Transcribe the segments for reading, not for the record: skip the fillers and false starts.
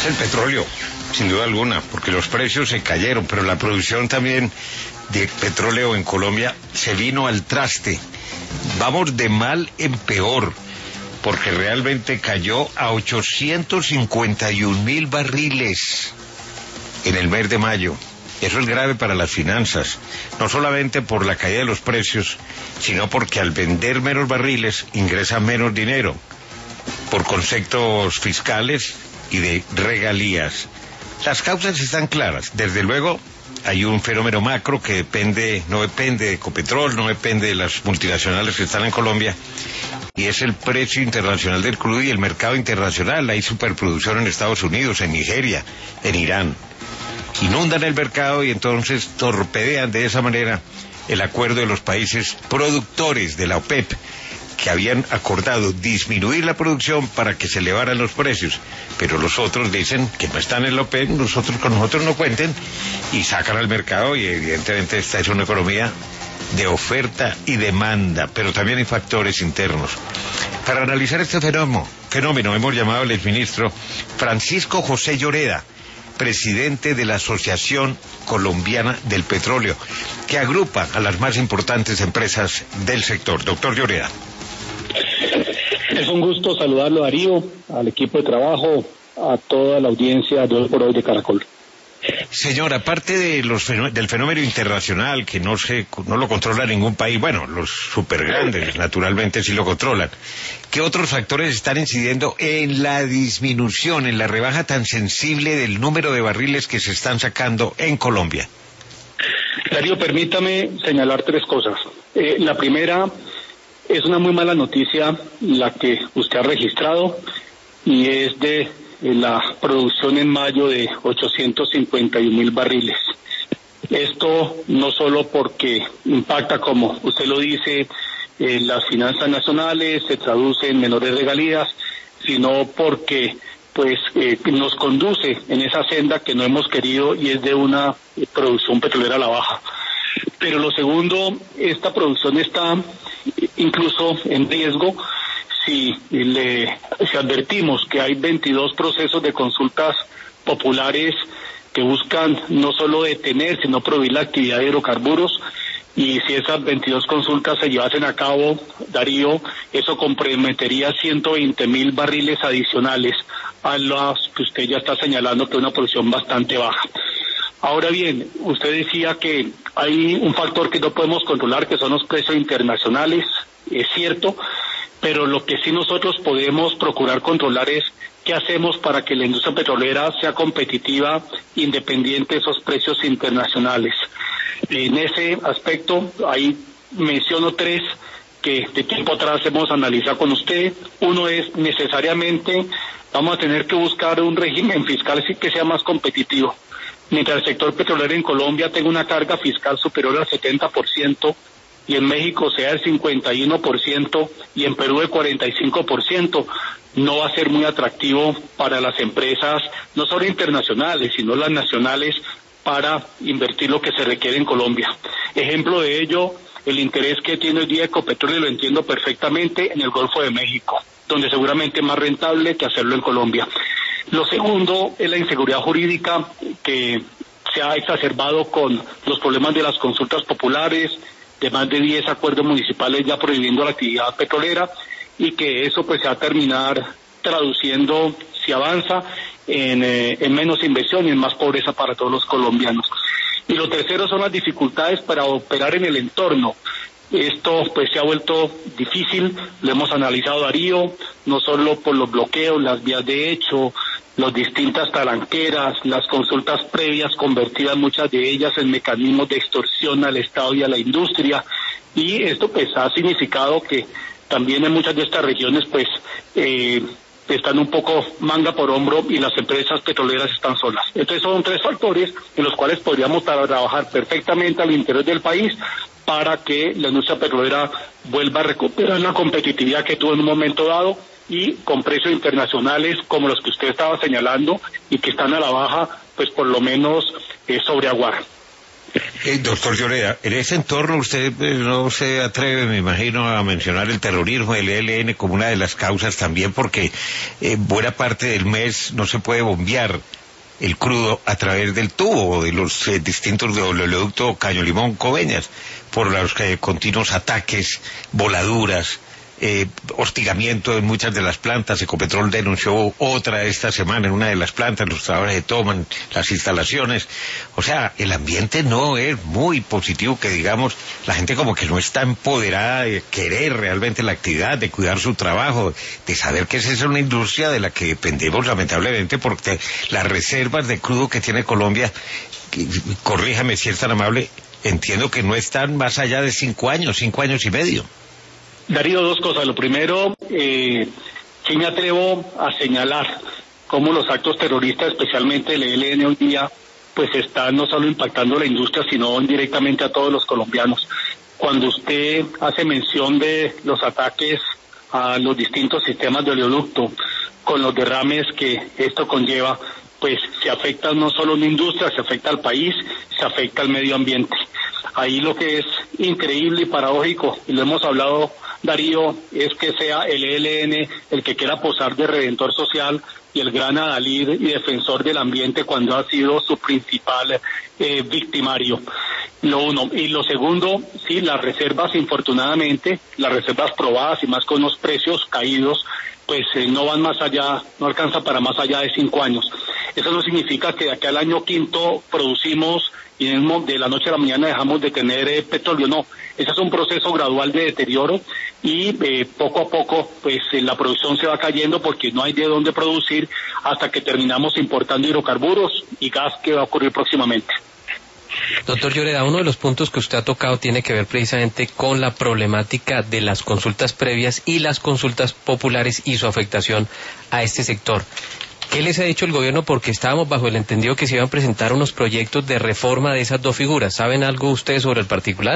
Es el petróleo, sin duda alguna, porque los precios se cayeron, pero la producción también de petróleo en Colombia se vino al traste. Vamos de mal en peor, porque realmente cayó a 851.000 barriles en el mes de mayo. Eso es grave para las finanzas, no solamente por la caída de los precios, sino porque al vender menos barriles ingresa menos dinero, por conceptos fiscales y de regalías. Las causas están claras. Desde luego hay un fenómeno macro que no depende de Ecopetrol, no depende de las multinacionales que están en Colombia, y es el precio internacional del crudo y el mercado internacional. Hay superproducción en Estados Unidos, en Nigeria, en Irán. Inundan el mercado y entonces torpedean de esa manera el acuerdo de los países productores de la OPEP, que habían acordado disminuir la producción para que se elevaran los precios, pero los otros dicen que no están en la OPEP, con nosotros no cuenten, y sacan al mercado. Y evidentemente esta es una economía de oferta y demanda, pero también hay factores internos. Para analizar este fenómeno hemos llamado al exministro Francisco José Lloreda, presidente de la Asociación Colombiana del Petróleo, que agrupa a las más importantes empresas del sector. Doctor Lloreda. Es un gusto saludarlo, Darío, al equipo de trabajo, a toda la audiencia de Hoy por Hoy de Caracol. Señor, aparte del fenómeno internacional, que no lo controla ningún país, bueno, los supergrandes naturalmente sí lo controlan, ¿qué otros factores están incidiendo en la disminución, en la rebaja tan sensible del número de barriles que se están sacando en Colombia? Darío, permítame señalar tres cosas. La primera, es una muy mala noticia la que usted ha registrado, y es de la producción en mayo de 851.000 barriles. Esto no solo porque impacta, como usted lo dice, las finanzas nacionales, se traduce en menores regalías, sino porque nos conduce en esa senda que no hemos querido, y es de una producción petrolera a la baja. Pero lo segundo, esta producción está incluso en riesgo si advertimos que hay 22 procesos de consultas populares que buscan no solo detener, sino prohibir la actividad de hidrocarburos. Y si esas 22 consultas se llevasen a cabo, Darío, eso comprometería 120.000 barriles adicionales a los que usted ya está señalando, que es una producción bastante baja. Ahora bien, usted decía que hay un factor que no podemos controlar, que son los precios internacionales. Es cierto, pero lo que sí nosotros podemos procurar controlar es qué hacemos para que la industria petrolera sea competitiva independiente de esos precios internacionales. En ese aspecto, ahí menciono tres que de tiempo atrás hemos analizado con usted. Uno es, necesariamente vamos a tener que buscar un régimen fiscal que sea más competitivo. Mientras el sector petrolero en Colombia tenga una carga fiscal superior al 70%, y en México sea el 51% y en Perú el 45%, no va a ser muy atractivo para las empresas, no solo internacionales, sino las nacionales, para invertir lo que se requiere en Colombia. Ejemplo de ello, el interés que tiene hoy día Ecopetrol, y lo entiendo perfectamente, en el Golfo de México, donde seguramente es más rentable que hacerlo en Colombia. Lo segundo es la inseguridad jurídica, que se ha exacerbado con los problemas de las consultas populares, de más de 10 acuerdos municipales ya prohibiendo la actividad petrolera, y que eso se va a terminar traduciendo, si avanza, en menos inversión y en más pobreza para todos los colombianos. Y lo tercero son las dificultades para operar en el entorno. Esto se ha vuelto difícil, lo hemos analizado, Darío, no solo por los bloqueos, las vías de hecho, las distintas talanqueras, las consultas previas convertidas muchas de ellas en mecanismos de extorsión al Estado y a la industria, y esto ha significado que también en muchas de estas regiones están un poco manga por hombro y las empresas petroleras están solas. Entonces son tres factores en los cuales podríamos trabajar perfectamente al interior del país para que la industria petrolera vuelva a recuperar la competitividad que tuvo en un momento dado, y con precios internacionales como los que usted estaba señalando y que están a la baja, por lo menos sobreaguar. Doctor Lloreda, en ese entorno usted no se atreve, me imagino, a mencionar el terrorismo del ELN como una de las causas también, porque buena parte del mes no se puede bombear el crudo a través del tubo de los distintos de oleoducto Caño Limón Coveñas, por los continuos ataques, voladuras, hostigamiento en muchas de las plantas. Ecopetrol denunció otra esta semana en una de las plantas, los trabajadores se toman las instalaciones. O sea, el ambiente no es muy positivo, que digamos, la gente como que no está empoderada de querer realmente la actividad, de cuidar su trabajo, de saber que esa es una industria de la que dependemos lamentablemente, porque las reservas de crudo que tiene Colombia, corríjame si es tan amable, entiendo que no están más allá de 5 años y medio. Darío, dos cosas. Lo primero, sí me atrevo a señalar cómo los actos terroristas, especialmente el ELN hoy día, pues están no solo impactando a la industria, sino indirectamente a todos los colombianos. Cuando usted hace mención de los ataques a los distintos sistemas de oleoducto, con los derrames que esto conlleva, pues se afecta no solo a una industria, se afecta al país, se afecta al medio ambiente. Ahí lo que es increíble y paradójico, y lo hemos hablado, Darío, es que sea el ELN el que quiera posar de redentor social y el gran adalid y defensor del ambiente cuando ha sido su principal victimario. Lo uno. Y lo segundo, sí, las reservas, infortunadamente, las reservas probadas y más con los precios caídos, pues no van más allá, no alcanza para más allá de 5 años. Eso no significa que de aquí al año quinto producimos y de la noche a la mañana dejamos de tener petróleo, no. Ese es un proceso gradual de deterioro y poco a poco pues la producción se va cayendo porque no hay de dónde producir hasta que terminamos importando hidrocarburos y gas, que va a ocurrir próximamente. Doctor Lloreda, uno de los puntos que usted ha tocado tiene que ver precisamente con la problemática de las consultas previas y las consultas populares y su afectación a este sector. ¿Qué les ha dicho el gobierno? Porque estábamos bajo el entendido que se iban a presentar unos proyectos de reforma de esas dos figuras. ¿Saben algo ustedes sobre el particular?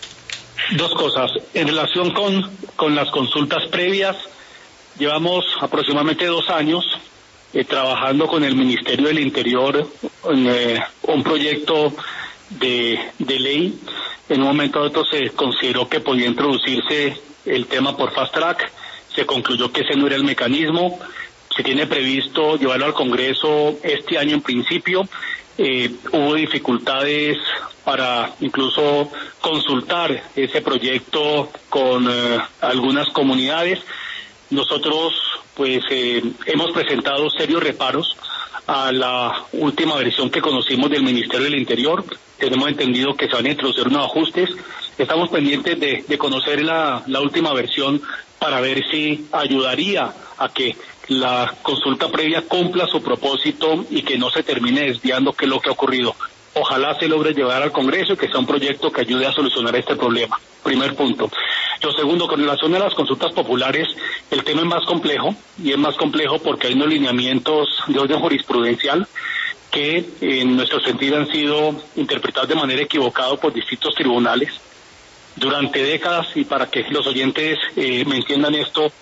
Dos cosas. En relación con las consultas previas, llevamos aproximadamente 2 años trabajando con el Ministerio del Interior en un proyecto de ley. En un momento a otro se consideró que podía introducirse el tema por fast track, se concluyó que ese no era el mecanismo. Se tiene previsto llevarlo al Congreso este año en principio. Hubo dificultades para incluso consultar ese proyecto con algunas comunidades. Nosotros pues hemos presentado serios reparos a la última versión que conocimos del Ministerio del Interior. Tenemos entendido que se van a introducir unos ajustes. Estamos pendientes de conocer la última versión para ver si ayudaría a que la consulta previa cumpla su propósito y que no se termine desviando, que es lo que ha ocurrido. Ojalá se logre llevar al Congreso y que sea un proyecto que ayude a solucionar este problema. Primer punto. Lo segundo, con relación a las consultas populares, el tema es más complejo, y es más complejo porque hay unos lineamientos de orden jurisprudencial que en nuestro sentido han sido interpretados de manera equivocada por distintos tribunales. Durante décadas, y para que los oyentes me entiendan esto,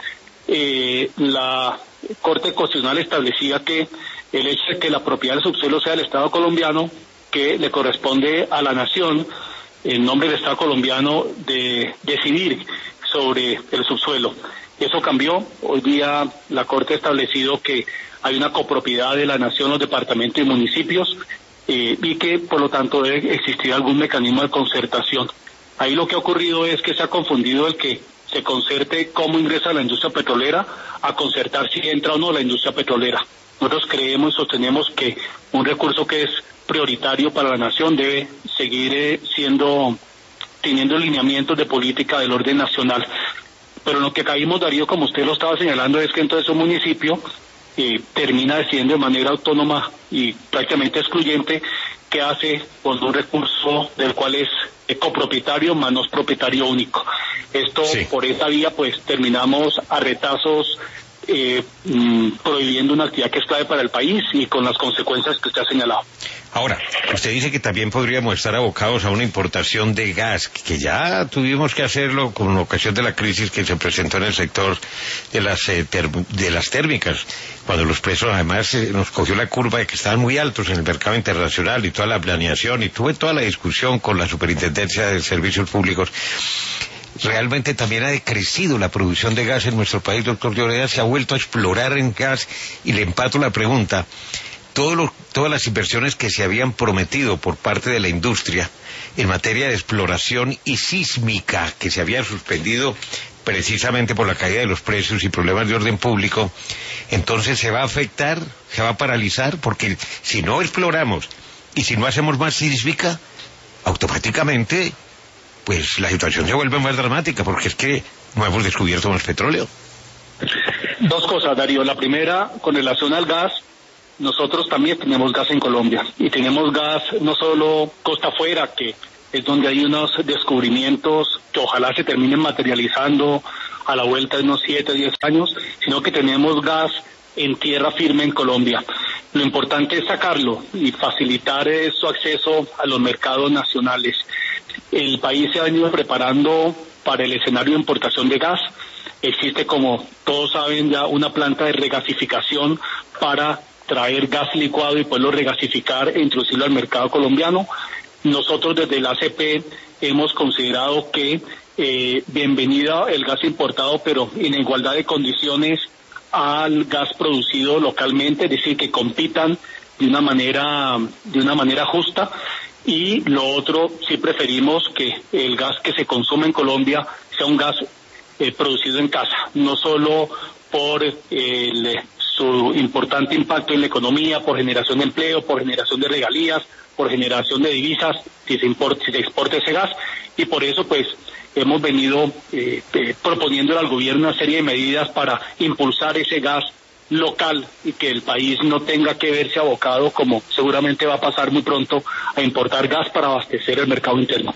la Corte Constitucional establecía que el hecho de que la propiedad del subsuelo sea del Estado colombiano, que le corresponde a la nación, en nombre del Estado colombiano, de decidir sobre el subsuelo. Eso cambió. Hoy día la Corte ha establecido que hay una copropiedad de la nación, los departamentos y municipios, y que por lo tanto debe existir algún mecanismo de concertación. Ahí lo que ha ocurrido es que se ha confundido el que se concerte cómo ingresa la industria petrolera a concertar si entra o no la industria petrolera. Nosotros creemos y sostenemos que un recurso que es prioritario para la nación debe seguir teniendo lineamientos de política del orden nacional. Pero en lo que caímos, Darío, como usted lo estaba señalando, es que entonces un municipio termina decidiendo de manera autónoma y prácticamente excluyente qué hace con un recurso del cual es copropietario, más no es propietario único. Esto, sí. Por esa vía, pues terminamos a retazos prohibiendo una actividad que es clave para el país y con las consecuencias que usted ha señalado. Ahora, usted dice que también podríamos estar abocados a una importación de gas, que ya tuvimos que hacerlo con ocasión de la crisis que se presentó en el sector de las térmicas, cuando los precios además nos cogió la curva de que estaban muy altos en el mercado internacional y toda la planeación, y tuve toda la discusión con la Superintendencia de Servicios Públicos. Realmente también ha decrecido la producción de gas en nuestro país, doctor Lloreda, se ha vuelto a explorar en gas, y le empato la pregunta. Todas las inversiones que se habían prometido por parte de la industria en materia de exploración y sísmica, que se había suspendido precisamente por la caída de los precios y problemas de orden público, entonces se va a afectar, se va a paralizar, porque si no exploramos y si no hacemos más sísmica, automáticamente pues la situación se vuelve más dramática, porque es que no hemos descubierto más petróleo. Dos cosas, Darío. La primera, con relación al gas, nosotros también tenemos gas en Colombia, y tenemos gas no solo costa afuera, que es donde hay unos descubrimientos que ojalá se terminen materializando a la vuelta de unos 7, 10 años, sino que tenemos gas en tierra firme en Colombia. Lo importante es sacarlo y facilitar su acceso a los mercados nacionales. El país se ha venido preparando para el escenario de importación de gas. Existe, como todos saben, ya una planta de regasificación para traer gas licuado y poderlo regasificar e introducirlo al mercado colombiano. Nosotros desde la ACP hemos considerado que bienvenida el gas importado, pero en igualdad de condiciones al gas producido localmente, es decir, que compitan de una manera justa. Y lo otro, sí preferimos que el gas que se consume en Colombia sea un gas producido en casa, no solo por su importante impacto en la economía, por generación de empleo, por generación de regalías, por generación de divisas, si se exporta ese gas, y por eso pues hemos venido proponiendo al gobierno una serie de medidas para impulsar ese gas local y que el país no tenga que verse abocado, como seguramente va a pasar muy pronto, a importar gas para abastecer el mercado interno.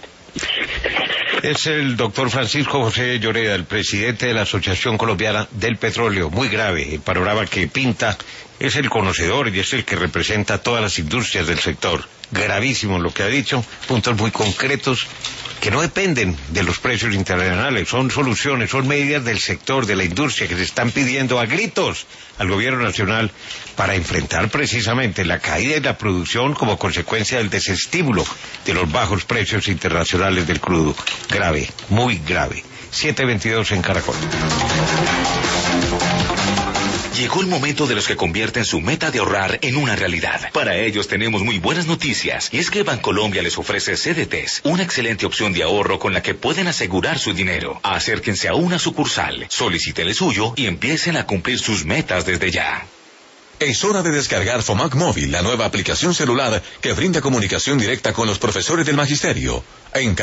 Es el doctor Francisco José Lloreda, el presidente de la Asociación Colombiana del Petróleo. Muy grave el panorama que pinta. Es el conocedor y es el que representa a todas las industrias del sector. Gravísimo lo que ha dicho, puntos muy concretos que no dependen de los precios internacionales, son soluciones, son medidas del sector, de la industria, que se están pidiendo a gritos al gobierno nacional para enfrentar precisamente la caída de la producción como consecuencia del desestímulo de los bajos precios internacionales del crudo. Grave, muy grave. 7:22 en Caracol. Llegó el momento de los que convierten su meta de ahorrar en una realidad. Para ellos tenemos muy buenas noticias, y es que Bancolombia les ofrece CDTs, una excelente opción de ahorro con la que pueden asegurar su dinero. Acérquense a una sucursal, soliciten el suyo y empiecen a cumplir sus metas desde ya. Es hora de descargar FOMAC Móvil, la nueva aplicación celular que brinda comunicación directa con los profesores del magisterio.